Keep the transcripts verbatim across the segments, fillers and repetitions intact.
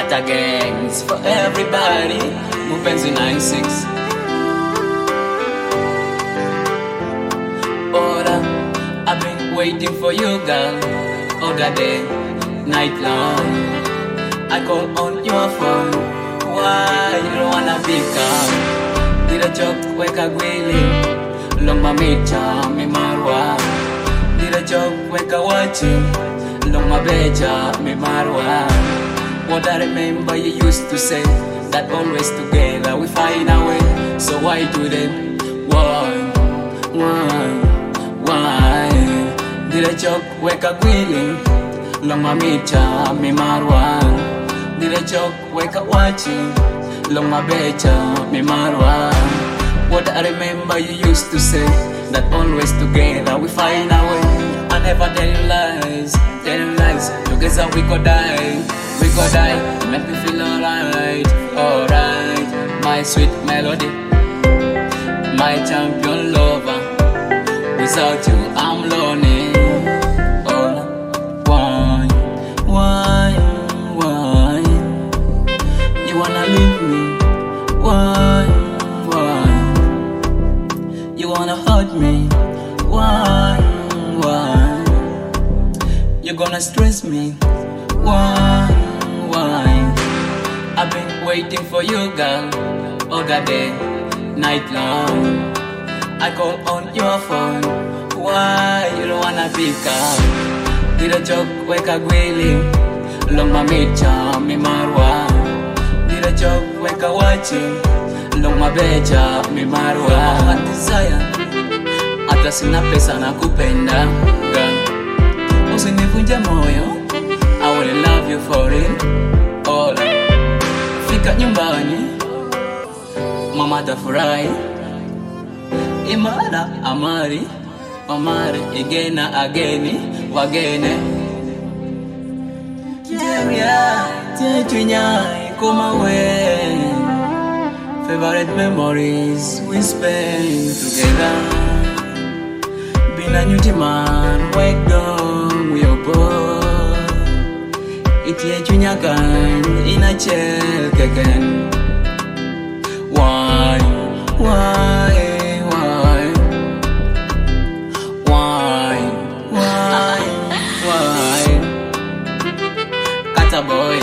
Kata gangs for everybody, Mupenzi nine six. Ora, I've been waiting for you, girl, all the day, night long. I call on your phone, why you don't wanna pick up? Did a joke wake a gwili, long my mecha, me marwa. Did a joke wake a watching, long my beja, me marwa. What I remember you used to say, that always together we find a way. So why today? Why? Why? Why? Did a joke wake a gwili, long my mecha, me marwa. Did a joke wake up watching, long my becha, me marwa. What I remember you used to say, that always together we find a way. I never tell you lies, tell you lies. Together we could die, we could die. Make me feel alright, alright. My sweet melody, my champion lover. Without you I'm lonely. Oh, why, why, why? You wanna leave me? Why, why? You wanna hurt me? Why, why? You gonna stress me? Why, why? I've been waiting for you, girl, all the day, night long. I call on your phone, why you don't wanna pick up? Did a joke wake a gwili, long my mecha, me marwa. Did a joke wake a watching, long my beja, me marwa. What desire? Hata sina pesa na kupenda, girl. Usinivunje moyo, I will love you for it. All fika nyumbani, mama tafurahi. Imara amari, amari igena ageni, wagene. Jeria, tetunya, come away. Favorite memories we spend together. Bina nyuti man, wake up, we are both. Itie chunyakan, ina chel keken. Why, why, why, why, why, why? Kata boy,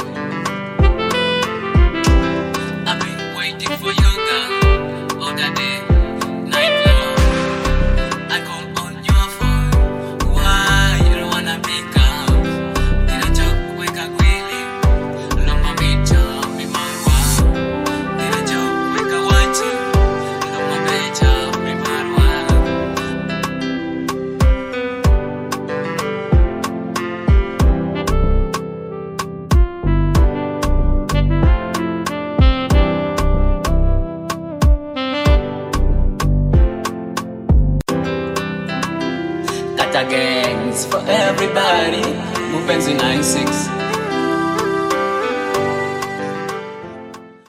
I've been waiting for you, girl, all the day, night long. I call on your phone, why you don't wanna pick up? Did a joke wake a gwili, long my mecha, me marwa. Did a joke wake a watching, long my becha, me marwa. Kata gangs for everybody, Mupenzi nine six.